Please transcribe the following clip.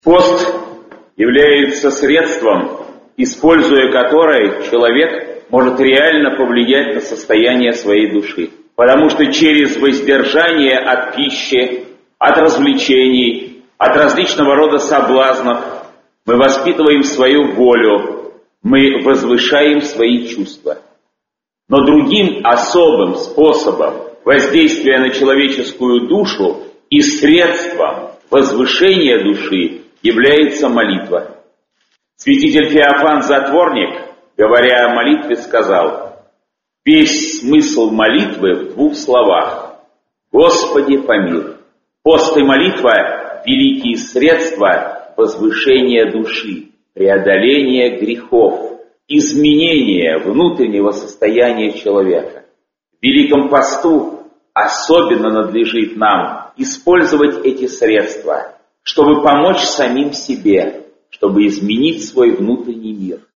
Пост является средством, используя которое человек может реально повлиять на состояние своей души. Потому что через воздержание от пищи, от развлечений, от различного рода соблазнов мы воспитываем свою волю, мы возвышаем свои чувства. Но другим особым способом воздействия на человеческую душу и средством возвышения души является молитва. Святитель Феофан Затворник, говоря о молитве, сказал: «Весь смысл молитвы в двух словах: Господи, помилуй». Пост и молитва – великие средства возвышения души, преодоления грехов, изменения внутреннего состояния человека. В Великом посту особенно надлежит нам использовать эти средства, чтобы помочь самим себе, чтобы изменить свой внутренний мир.